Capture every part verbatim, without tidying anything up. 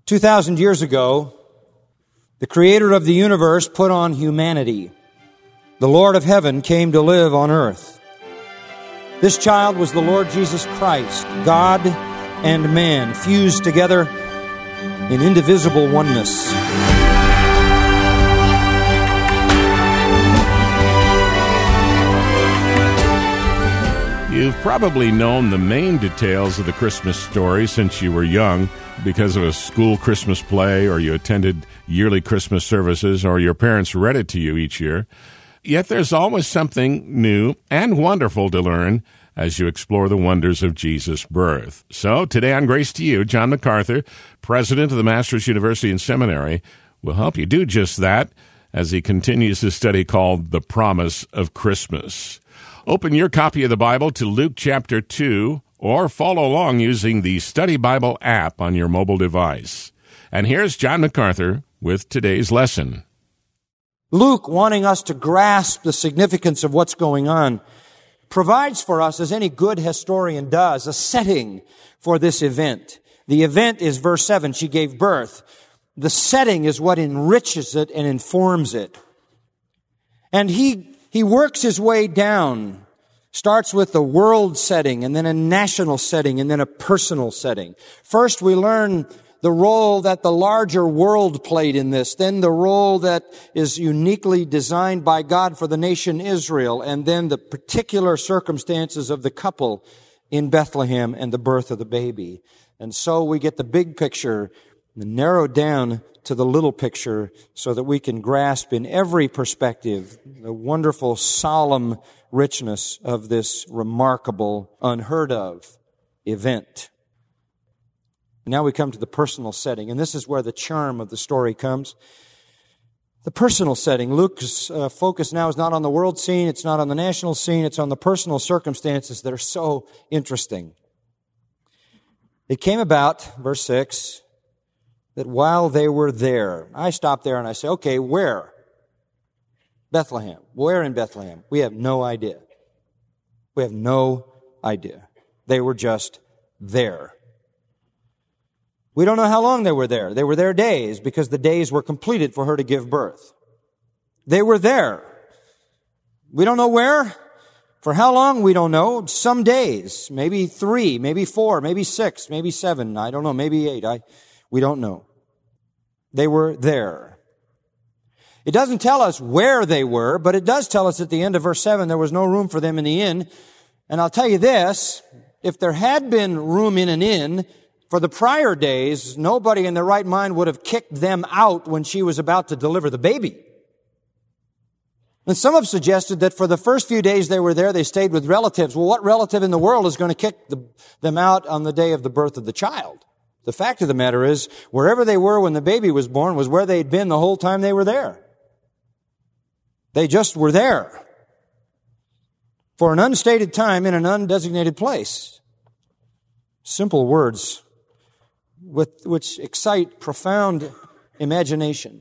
Two thousand years ago, the Creator of the universe put on humanity. The Lord of heaven came to live on earth. This child was the Lord Jesus Christ, God and man, fused together in indivisible oneness. You've probably known the main details of the Christmas story since you were young because of a school Christmas play, or you attended yearly Christmas services, or your parents read it to you each year. Yet there's always something new and wonderful to learn as you explore the wonders of Jesus' birth. So today on Grace to You, John MacArthur, president of the Masters University and Seminary, will help you do just that as he continues his study called The Promise of Christmas. Open your copy of the Bible to Luke chapter two, or follow along using the Study Bible app on your mobile device. And here's John MacArthur with today's lesson. Luke, wanting us to grasp the significance of what's going on, provides for us, as any good historian does, a setting for this event. The event is verse seven, she gave birth. The setting is what enriches it and informs it. And he He works his way down, starts with the world setting, and then a national setting, and then a personal setting. First, we learn the role that the larger world played in this, then the role that is uniquely designed by God for the nation Israel, and then the particular circumstances of the couple in Bethlehem and the birth of the baby. And so we get the big picture narrowed down to the little picture so that we can grasp in every perspective the wonderful, solemn richness of this remarkable, unheard of event. Now we come to the personal setting, and this is where the charm of the story comes. The personal setting. Luke's uh, focus now is not on the world scene, it's not on the national scene, it's on the personal circumstances that are so interesting. It came about, verse six, that while they were there, I stop there and I say, okay, where? Bethlehem. Where in Bethlehem? We have no idea. We have no idea. They were just there. We don't know how long they were there. They were there days because the days were completed for her to give birth. They were there. We don't know where. For how long? We don't know. Some days. Maybe three, maybe four, maybe six, maybe seven. I don't know. Maybe eight. I, we don't know. They were there. It doesn't tell us where they were, but it does tell us at the end of verse seven there was no room for them in the inn. And I'll tell you this, if there had been room in an inn for the prior days, nobody in their right mind would have kicked them out when she was about to deliver the baby. And some have suggested that for the first few days they were there, they stayed with relatives. Well, what relative in the world is going to kick the, them out on the day of the birth of the child? The fact of the matter is, wherever they were when the baby was born was where they'd been the whole time they were there. They just were there for an unstated time in an undesignated place. Simple words with, which excite profound imagination.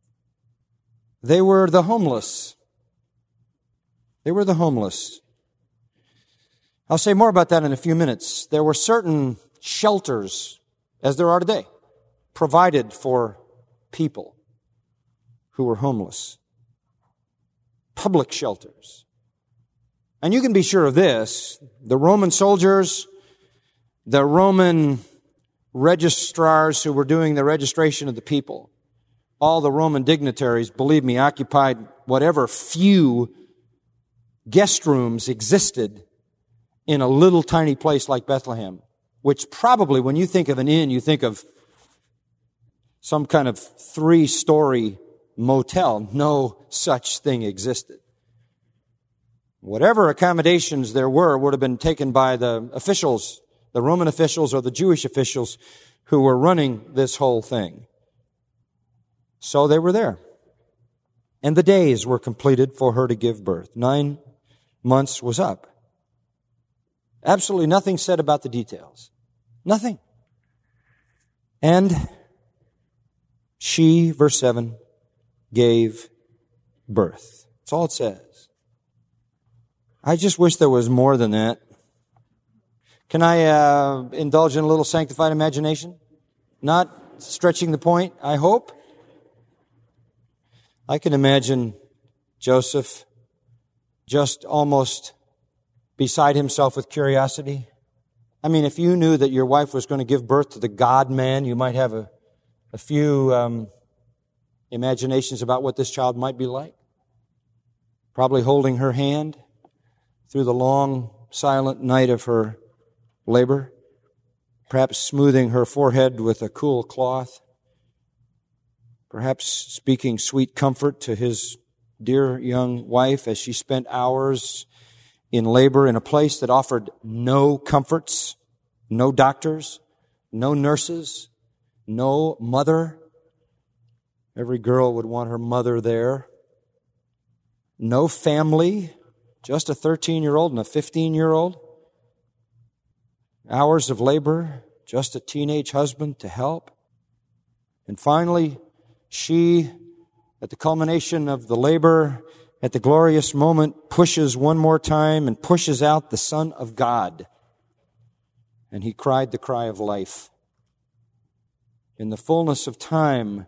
They were the homeless. They were the homeless. I'll say more about that in a few minutes. There were certain shelters, as there are today, provided for people who were homeless. Public shelters. And you can be sure of this, the Roman soldiers, the Roman registrars who were doing the registration of the people, all the Roman dignitaries, believe me, occupied whatever few guest rooms existed in a little tiny place like Bethlehem. Which probably, when you think of an inn, you think of some kind of three-story motel. No such thing existed. Whatever accommodations there were would have been taken by the officials, the Roman officials or the Jewish officials who were running this whole thing. So they were there. And the days were completed for her to give birth. Nine months was up. Absolutely nothing said about the details. Nothing. And she, verse seven, gave birth. That's all it says. I just wish there was more than that. Can I uh, indulge in a little sanctified imagination? Not stretching the point, I hope? I can imagine Joseph just almost beside himself with curiosity. I mean, if you knew that your wife was going to give birth to the God-man, you might have a, a few um, imaginations about what this child might be like. Probably holding her hand through the long, silent night of her labor. Perhaps smoothing her forehead with a cool cloth. Perhaps speaking sweet comfort to his dear young wife as she spent hours in labor in a place that offered no comforts, no doctors, no nurses, no mother. Every girl would want her mother there. No family, just a thirteen-year-old and a fifteen-year-old. Hours of labor, just a teenage husband to help. And finally, she, at the culmination of the labor, at the glorious moment, pushes one more time and pushes out the Son of God. And he cried the cry of life. In the fullness of time,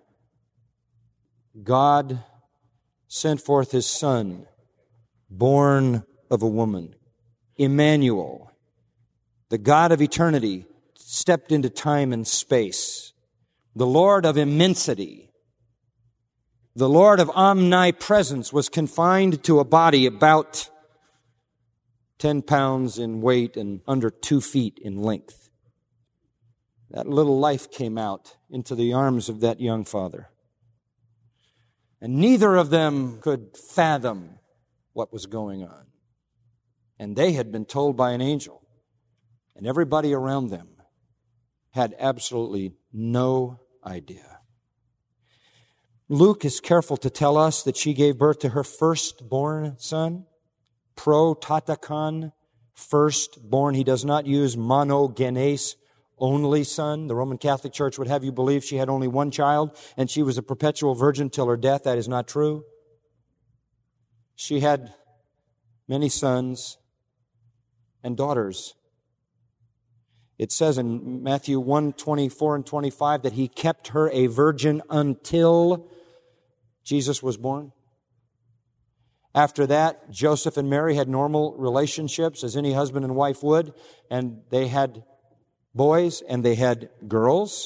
God sent forth His Son, born of a woman. Emmanuel, the God of eternity, stepped into time and space. The Lord of immensity, the Lord of omnipresence, was confined to a body about ten pounds in weight and under two feet in length. That little life came out into the arms of that young father. And neither of them could fathom what was going on. And they had been told by an angel. And everybody around them had absolutely no idea. Luke is careful to tell us that she gave birth to her firstborn son, prototakon, firstborn. He does not use monogenes, only son. The Roman Catholic Church would have you believe she had only one child and she was a perpetual virgin till her death. That is not true. She had many sons and daughters. It says in Matthew one, twenty-four and twenty-five that He kept her a virgin until Jesus was born. After that, Joseph and Mary had normal relationships as any husband and wife would, and they had boys and they had girls.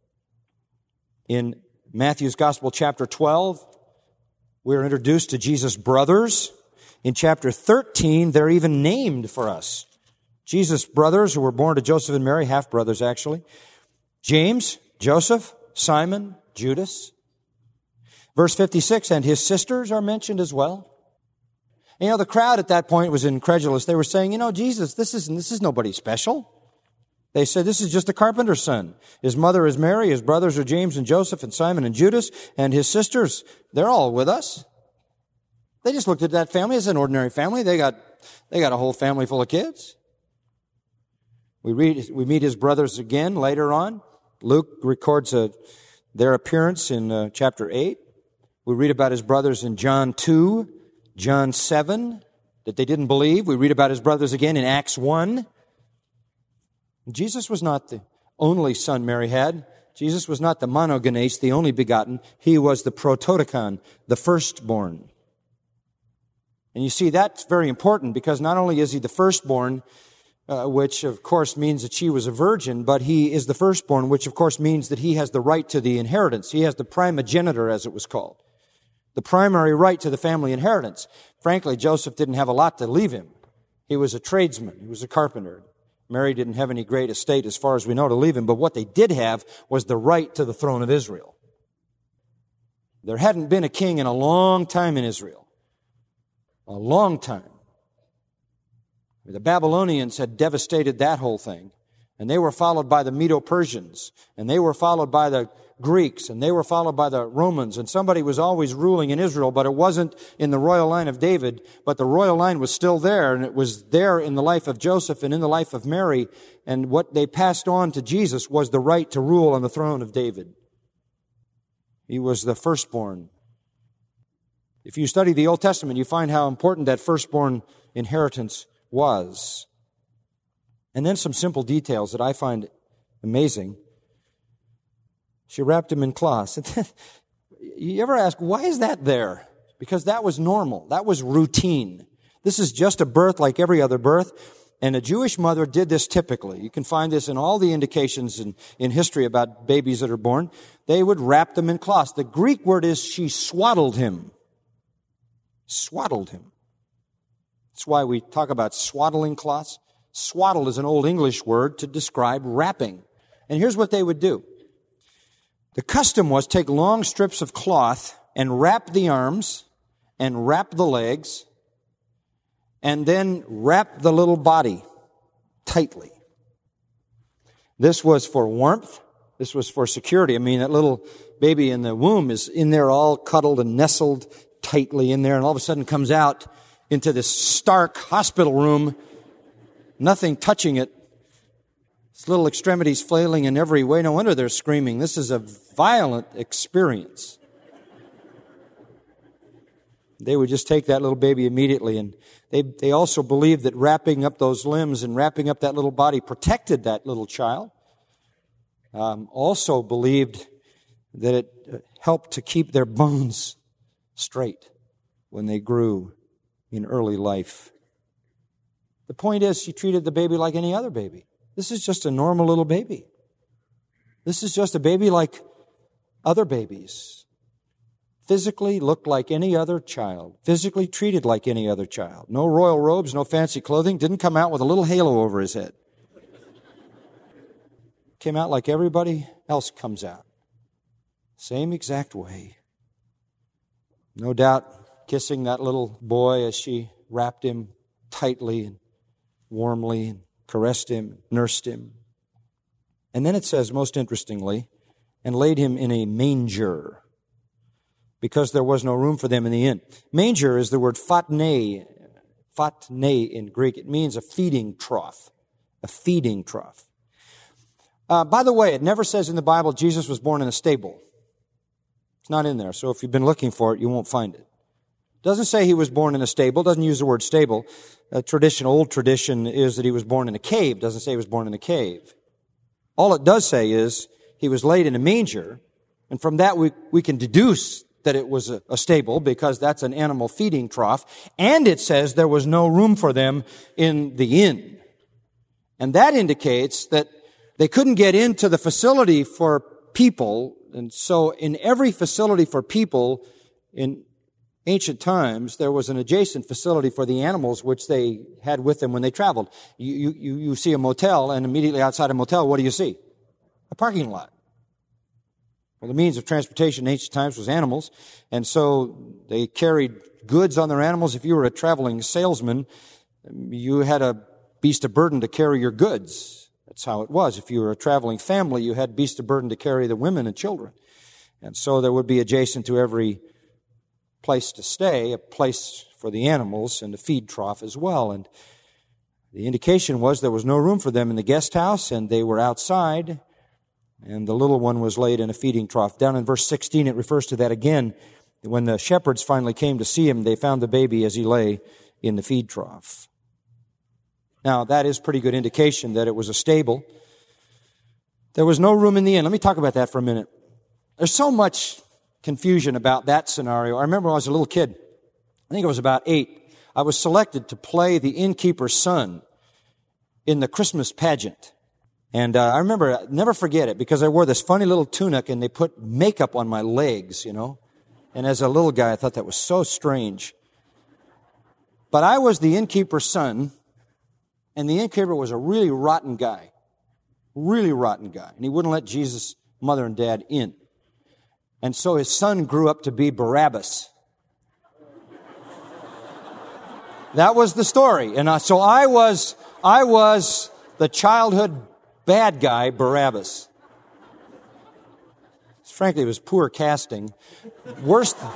In Matthew's Gospel, chapter twelve, we're introduced to Jesus' brothers. In chapter thirteen, they're even named for us. Jesus' brothers, who were born to Joseph and Mary, half-brothers actually. James, Joseph, Simon, Judas. Verse fifty-six, and his sisters are mentioned as well. And, you know, the crowd at that point was incredulous. They were saying, you know, Jesus, this is, this is nobody special. They said, this is just a carpenter's son. His mother is Mary, his brothers are James and Joseph and Simon and Judas, and his sisters, they're all with us. They just looked at that family as an ordinary family. They got, they got a whole family full of kids. We read, we meet his brothers again later on. Luke records a, their appearance in uh, chapter eight. We read about his brothers in John two, John seven, that they didn't believe. We read about his brothers again in Acts one. Jesus was not the only son Mary had. Jesus was not the monogenes, the only begotten. He was the prototokon, the firstborn. And you see, that's very important because not only is he the firstborn, Uh, which of course means that she was a virgin, but he is the firstborn, which of course means that he has the right to the inheritance. He has the primogeniture, as it was called. The primary right to the family inheritance. Frankly, Joseph didn't have a lot to leave him. He was a tradesman. He was a carpenter. Mary didn't have any great estate, as far as we know, to leave him, but what they did have was the right to the throne of Israel. There hadn't been a king in a long time in Israel. A long time. The Babylonians had devastated that whole thing. And they were followed by the Medo-Persians. And they were followed by the Greeks. And they were followed by the Romans. And somebody was always ruling in Israel, but it wasn't in the royal line of David. But the royal line was still there. And it was there in the life of Joseph and in the life of Mary. And what they passed on to Jesus was the right to rule on the throne of David. He was the firstborn. If you study the Old Testament, you find how important that firstborn inheritance was. And then some simple details that I find amazing. She wrapped him in cloths. You ever ask, why is that there? Because that was normal. That was routine. This is just a birth like every other birth. And a Jewish mother did this typically. You can find this in all the indications in, in history about babies that are born. They would wrap them in cloths. The Greek word is she swaddled him. Swaddled him. That's why we talk about swaddling cloths. Swaddle is an Old English word to describe wrapping. And here's what they would do. The custom was take long strips of cloth and wrap the arms and wrap the legs and then wrap the little body tightly. This was for warmth. This was for security. I mean, that little baby in the womb is in there all cuddled and nestled tightly in there, and all of a sudden comes out into this stark hospital room, nothing touching it. Its little extremities flailing in every way. No wonder they're screaming. This is a violent experience. They would just take that little baby immediately, and they they also believed that wrapping up those limbs and wrapping up that little body protected that little child. Um, also believed that it helped to keep their bones straight when they grew in early life. The point is, she treated the baby like any other baby. This is just a normal little baby. This is just a baby like other babies. Physically looked like any other child. Physically treated like any other child. No royal robes, no fancy clothing. Didn't come out with a little halo over his head. Came out like everybody else comes out. Same exact way. No doubt kissing that little boy as she wrapped him tightly and warmly and caressed him, nursed him. And then it says, most interestingly, and laid him in a manger, because there was no room for them in the inn. Manger is the word phatne, phatne in Greek. It means a feeding trough, a feeding trough. Uh, by the way, it never says in the Bible Jesus was born in a stable. It's not in there, so if you've been looking for it, you won't find it. It doesn't say he was born in a stable. It doesn't use the word stable. A tradition, old tradition, is that he was born in a cave. It doesn't say he was born in a cave. All it does say is he was laid in a manger, and from that we, we can deduce that it was a, a stable, because that's an animal feeding trough, and it says there was no room for them in the inn. And that indicates that they couldn't get into the facility for people, and so in every facility for people in ancient times, there was an adjacent facility for the animals which they had with them when they traveled. You, you, you see a motel, and immediately outside a motel, what do you see? A parking lot. Well, the means of transportation in ancient times was animals, and so they carried goods on their animals. If you were a traveling salesman, you had a beast of burden to carry your goods. That's how it was. If you were a traveling family, you had beast of burden to carry the women and children. And so there would be adjacent to every place to stay, a place for the animals and a feed trough as well. And the indication was there was no room for them in the guest house, and they were outside, and the little one was laid in a feeding trough. Down in verse sixteen, it refers to that again. When the shepherds finally came to see him, they found the baby as he lay in the feed trough. Now, that is pretty good indication that it was a stable. There was no room in the inn. Let me talk about that for a minute. There's so much confusion about that scenario. I remember when I was a little kid, I think I was about eight, I was selected to play the innkeeper's son in the Christmas pageant. And uh, I remember, I'll never forget it, because I wore this funny little tunic and they put makeup on my legs, you know. And as a little guy, I thought that was so strange. But I was the innkeeper's son, and the innkeeper was a really rotten guy. Really rotten guy. And he wouldn't let Jesus' mother and dad in. And so his son grew up to be Barabbas. That was the story. And uh, so I was, I was the childhood bad guy, Barabbas. Frankly, it was poor casting. Worse, th-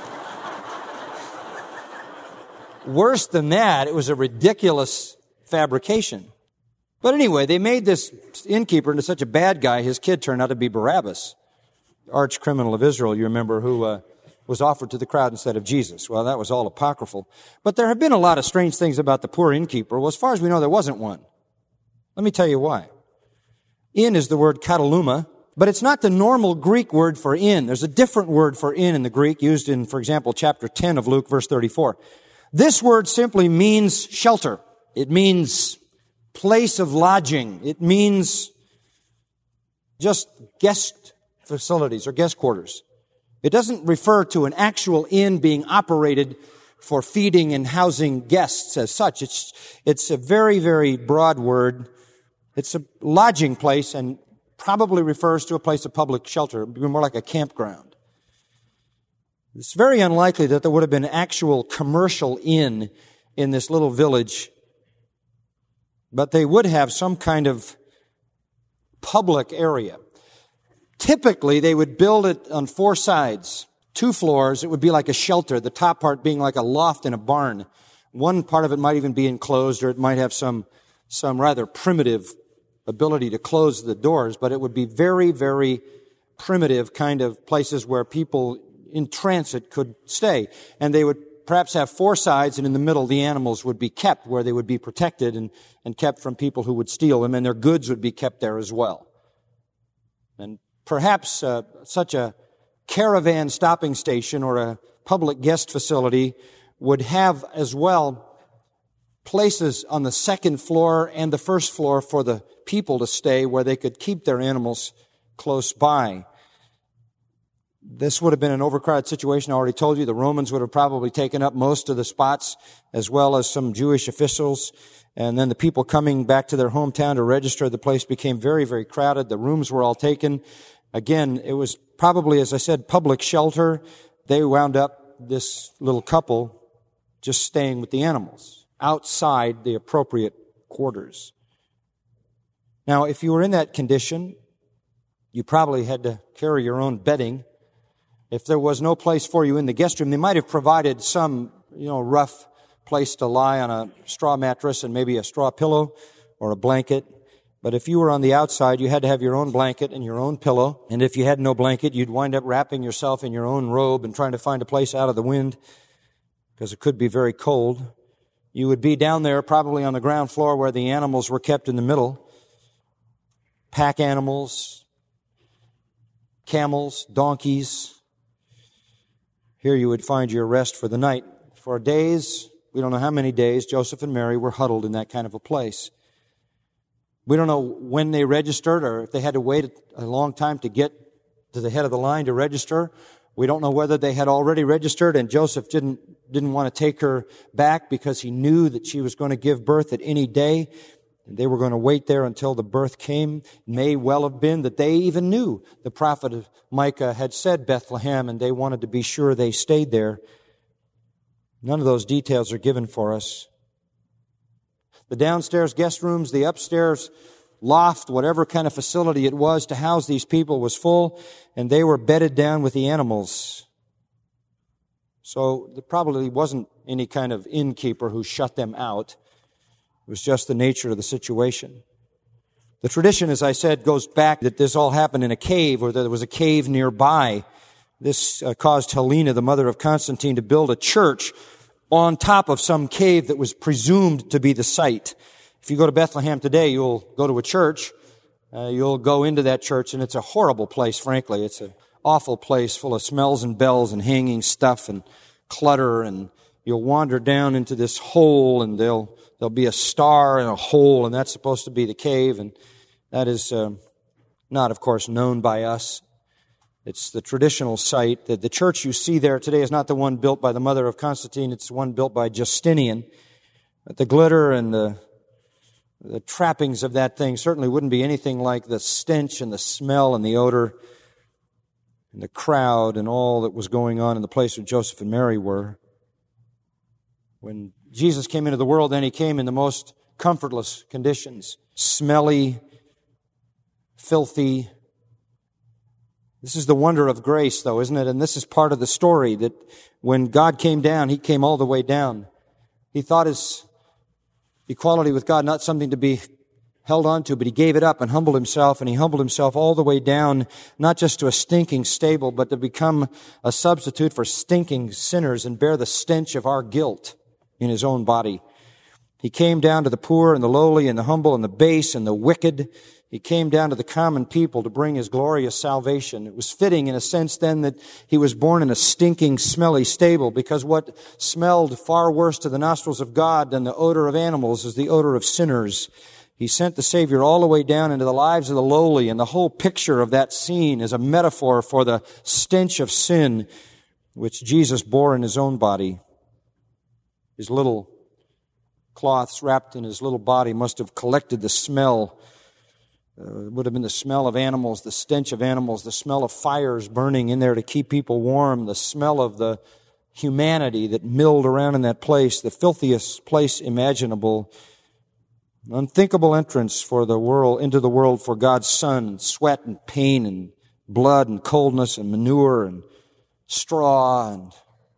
worse than that, it was a ridiculous fabrication. But anyway, they made this innkeeper into such a bad guy, his kid turned out to be Barabbas, arch criminal of Israel, you remember, who uh, was offered to the crowd instead of Jesus. Well, that was all apocryphal. But there have been a lot of strange things about the poor innkeeper. Well, as far as we know, there wasn't one. Let me tell you why. Inn is the word kataluma, But it's not the normal Greek word for inn. There's a different word for inn in the Greek used in, for example, chapter ten of Luke, verse thirty-four. This word simply means shelter. It means place of lodging. It means just guest facilities or guest quarters. It doesn't refer to an actual inn being operated for feeding and housing guests as such. It's, it's a very, very broad word. It's a lodging place and probably refers to a place of public shelter. It would be more like a campground. It's very unlikely that there would have been an actual commercial inn in this little village, but they would have some kind of public area. Typically, they would build it on four sides, two floors. It would be like a shelter, the top part being like a loft in a barn. One part of it might even be enclosed, or it might have some, some rather primitive ability to close the doors, but it would be very, very primitive kind of places where people in transit could stay. And they would perhaps have four sides, and in the middle the animals would be kept where they would be protected and, and kept from people who would steal them, and their goods would be kept there as well. And perhaps uh, such a caravan stopping station or a public guest facility would have as well places on the second floor and the first floor for the people to stay where they could keep their animals close by. This would have been an overcrowded situation. I already told you the Romans would have probably taken up most of the spots, as well as some Jewish officials. And then the people coming back to their hometown to register, the place became very, very crowded. The rooms were all taken. Again, it was probably, as I said, public shelter. They wound up, this little couple, just staying with the animals outside the appropriate quarters. Now, if you were in that condition, you probably had to carry your own bedding. If there was no place for you in the guest room, they might have provided some, you know, rough place to lie on a straw mattress and maybe a straw pillow or a blanket. But if you were on the outside, you had to have your own blanket and your own pillow. And if you had no blanket, you'd wind up wrapping yourself in your own robe and trying to find a place out of the wind, because it could be very cold. You would be down there probably on the ground floor where the animals were kept in the middle. Pack animals, camels, donkeys. Here you would find your rest for the night. For days, we don't know how many days, Joseph and Mary were huddled in that kind of a place. We don't know when they registered or if they had to wait a long time to get to the head of the line to register. We don't know whether they had already registered and Joseph didn't didn't want to take her back because he knew that she was going to give birth at any day. And they were going to wait there until the birth came. It may well have been that they even knew the prophet of Micah had said Bethlehem, and they wanted to be sure they stayed there. None of those details are given for us. The downstairs guest rooms, the upstairs loft, whatever kind of facility it was to house these people was full, and they were bedded down with the animals. So there probably wasn't any kind of innkeeper who shut them out. It was just the nature of the situation. The tradition, as I said, goes back that this all happened in a cave, or that there was a cave nearby. This uh, caused Helena, the mother of Constantine, to build a church on top of some cave that was presumed to be the site. If you go to Bethlehem today, you'll go to a church. Uh, you'll go into that church, and it's a horrible place, frankly. It's an awful place full of smells and bells and hanging stuff and clutter, and you'll wander down into this hole, and there'll, there'll be a star in a hole, and that's supposed to be the cave, and that is uh, not, of course, known by us. It's the traditional site. That the church you see there today is not the one built by the mother of Constantine. It's the one built by Justinian. But the glitter and the, the trappings of that thing certainly wouldn't be anything like the stench and the smell and the odor and the crowd and all that was going on in the place where Joseph and Mary were. When Jesus came into the world, then he came in the most comfortless conditions. Smelly, filthy. This is the wonder of grace, though, isn't it? And this is part of the story, that when God came down, he came all the way down. He thought his equality with God not something to be held on to, but he gave it up and humbled himself, and he humbled himself all the way down, not just to a stinking stable, but to become a substitute for stinking sinners and bear the stench of our guilt in his own body. He came down to the poor and the lowly and the humble and the base and the wicked. He came down to the common people to bring his glorious salvation. It was fitting in a sense then that he was born in a stinking, smelly stable, because what smelled far worse to the nostrils of God than the odor of animals is the odor of sinners. He sent the Savior all the way down into the lives of the lowly, and the whole picture of that scene is a metaphor for the stench of sin which Jesus bore in his own body. His little cloths wrapped in his little body must have collected the smell. Uh, it would have been the smell of animals, the stench of animals, the smell of fires burning in there to keep people warm, the smell of the humanity that milled around in that place, the filthiest place imaginable. Unthinkable entrance for the world, into the world for God's Son, sweat and pain and blood and coldness and manure and straw and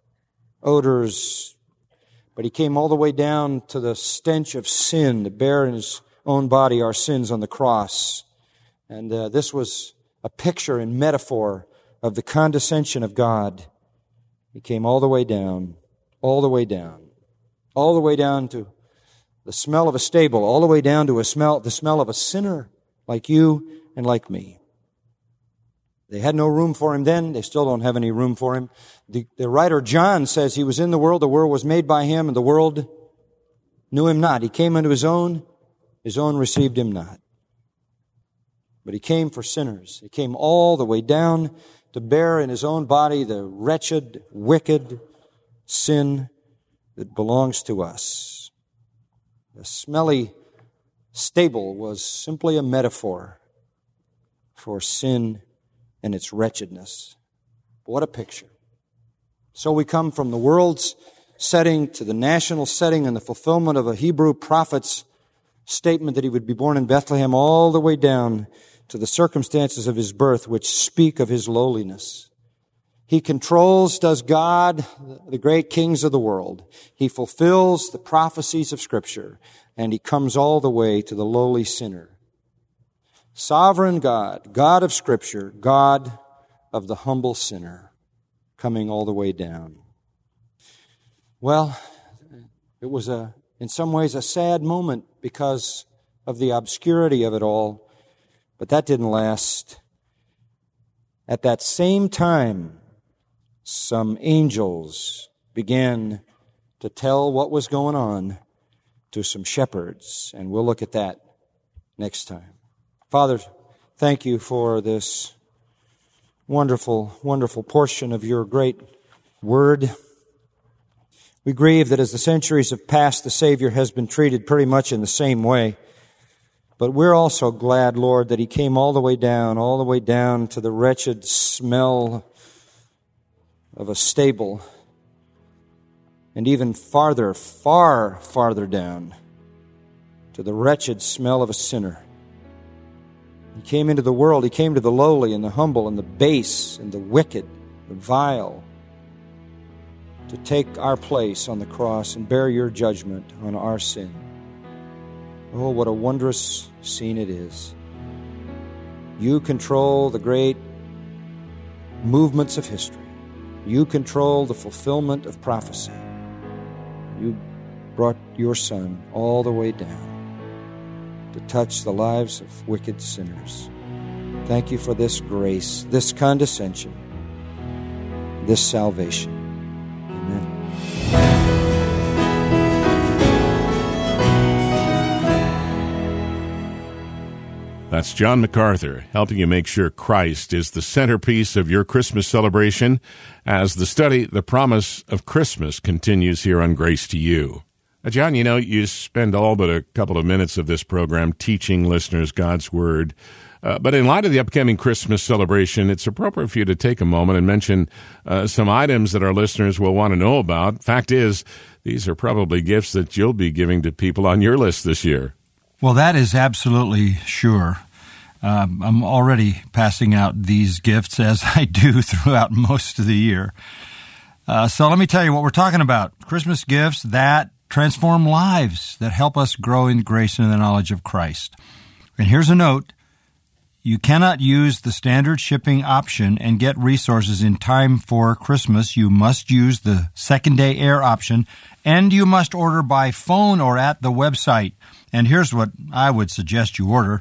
odors. But he came all the way down to the stench of sin to bear in his own body our sins on the cross. And uh, this was a picture and metaphor of the condescension of God. He came all the way down, all the way down, all the way down to the smell of a stable, all the way down to a smell, the smell of a sinner like you and like me. They had no room for him then. They still don't have any room for him. The, the writer John says he was in the world, the world was made by him, and the world knew him not. He came unto his own, his own received him not. But he came for sinners. He came all the way down to bear in his own body the wretched, wicked sin that belongs to us. The smelly stable was simply a metaphor for sin and its wretchedness. What a picture. So we come from the world's setting to the national setting and the fulfillment of a Hebrew prophet's statement that he would be born in Bethlehem, all the way down to the circumstances of his birth, which speak of his lowliness. He controls, does God, the great kings of the world. He fulfills the prophecies of Scripture, and he comes all the way to the lowly sinner. Sovereign God, God of Scripture, God of the humble sinner, coming all the way down. Well, it was a, in some ways, a sad moment because of the obscurity of it all, but that didn't last. At that same time, some angels began to tell what was going on to some shepherds, and we'll look at that next time. Father, thank you for this wonderful, wonderful portion of your great word. We grieve that as the centuries have passed, the Savior has been treated pretty much in the same way. But we're also glad, Lord, that he came all the way down, all the way down to the wretched smell of a stable, and even farther, far farther down to the wretched smell of a sinner. He came into the world, he came to the lowly and the humble and the base and the wicked, the vile, to take our place on the cross and bear your judgment on our sin. Oh, what a wondrous scene it is. You control the great movements of history. You control the fulfillment of prophecy. You brought your Son all the way down to touch the lives of wicked sinners. Thank you for this grace, this condescension, this salvation. Amen. That's John MacArthur, helping you make sure Christ is the centerpiece of your Christmas celebration as the study, The Promise of Christmas, continues here on Grace to You. Now, John, you know, you spend all but a couple of minutes of this program teaching listeners God's Word. Uh, but in light of the upcoming Christmas celebration, it's appropriate for you to take a moment and mention uh, some items that our listeners will want to know about. Fact is, these are probably gifts that you'll be giving to people on your list this year. Well, that is absolutely sure. Um, I'm already passing out these gifts as I do throughout most of the year. Uh, so let me tell you what we're talking about. Christmas gifts that transform lives, that help us grow in grace and the knowledge of Christ. And here's a note. You cannot use the standard shipping option and get resources in time for Christmas. You must use the second-day air option, and you must order by phone or at the website. And here's what I would suggest you order: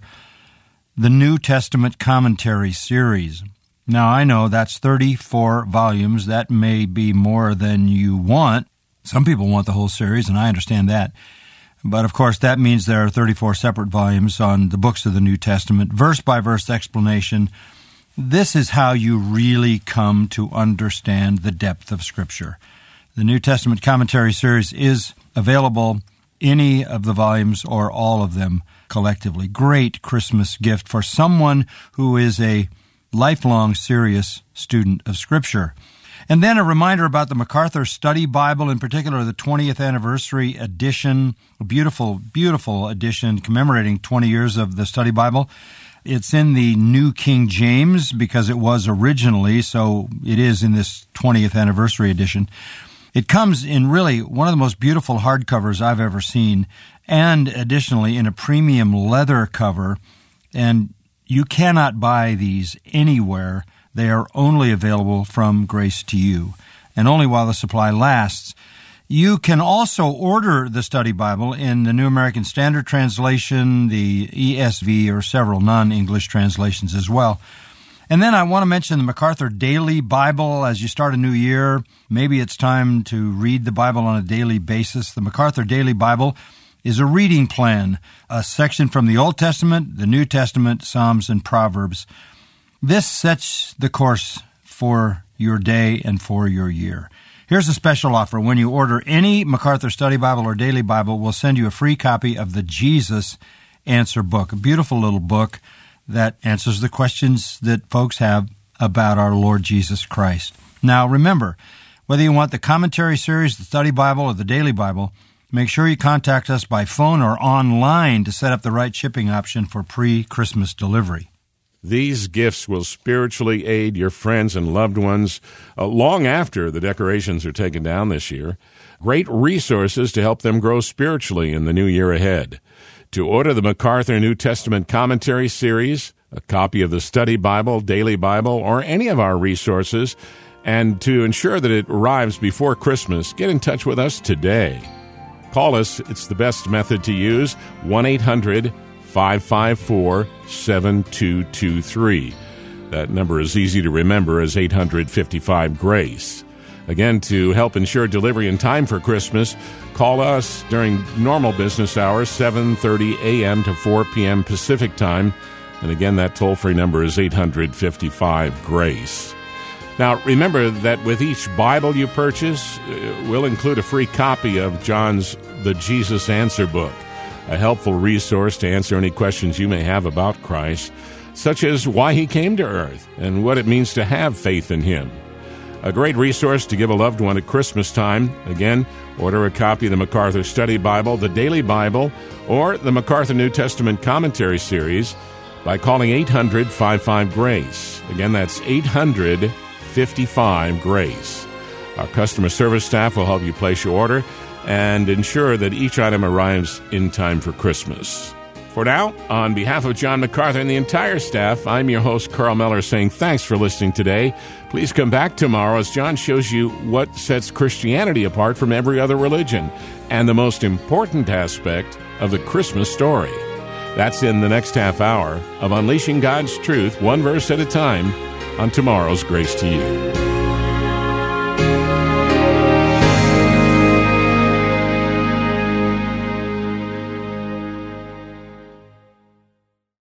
the New Testament Commentary Series. Now, I know that's thirty-four volumes. That may be more than you want. Some people want the whole series, and I understand that. But, of course, that means there are thirty-four separate volumes on the books of the New Testament, verse-by-verse explanation. This is how you really come to understand the depth of Scripture. The New Testament Commentary Series is available, any of the volumes or all of them collectively. Great Christmas gift for someone who is a lifelong, serious student of Scripture. And then a reminder about the MacArthur Study Bible, in particular the twentieth anniversary edition, a beautiful, beautiful edition commemorating twenty years of the Study Bible. It's in the New King James because it was originally, so it is in this twentieth anniversary edition. It comes in really one of the most beautiful hardcovers I've ever seen, and additionally in a premium leather cover. And you cannot buy these anywhere. They are only available from Grace to You, and only while the supply lasts. You can also order the Study Bible in the New American Standard Translation, the E S V, or several non-English translations as well. And then I want to mention the MacArthur Daily Bible. As you start a new year, maybe it's time to read the Bible on a daily basis. The MacArthur Daily Bible is a reading plan, a section from the Old Testament, the New Testament, Psalms, and Proverbs. This sets the course for your day and for your year. Here's a special offer. When you order any MacArthur Study Bible or Daily Bible, we'll send you a free copy of the Jesus Answer Book, a beautiful little book that answers the questions that folks have about our Lord Jesus Christ. Now, remember, whether you want the commentary series, the Study Bible, or the Daily Bible, make sure you contact us by phone or online to set up the right shipping option for pre-Christmas delivery. These gifts will spiritually aid your friends and loved ones uh, long after the decorations are taken down this year. Great resources to help them grow spiritually in the new year ahead. To order the MacArthur New Testament Commentary Series, a copy of the Study Bible, Daily Bible, or any of our resources, and to ensure that it arrives before Christmas, get in touch with us today. Call us. It's the best method to use, one eight hundred five five four seven two two three. That number is easy to remember as eight hundred fifty-five GRACE. Again, to help ensure delivery in time for Christmas, call us during normal business hours, seven thirty a.m. to four p.m. Pacific Time. And again, that toll-free number is eight hundred fifty-five GRACE. Now, remember that with each Bible you purchase, we'll include a free copy of John's The Jesus Answer Book, a helpful resource to answer any questions you may have about Christ, such as why he came to earth and what it means to have faith in him. A great resource to give a loved one at Christmas time. Again, order a copy of the MacArthur Study Bible, the Daily Bible, or the MacArthur New Testament Commentary Series by calling eight hundred fifty-five GRACE. Again, that's eight hundred fifty-five GRACE. Our customer service staff will help you place your order and ensure that each item arrives in time for Christmas. For now, on behalf of John MacArthur and the entire staff, I'm your host, Carl Miller, saying thanks for listening today. Please come back tomorrow as John shows you what sets Christianity apart from every other religion and the most important aspect of the Christmas story. That's in the next half hour of Unleashing God's Truth, one verse at a time, on tomorrow's Grace to You.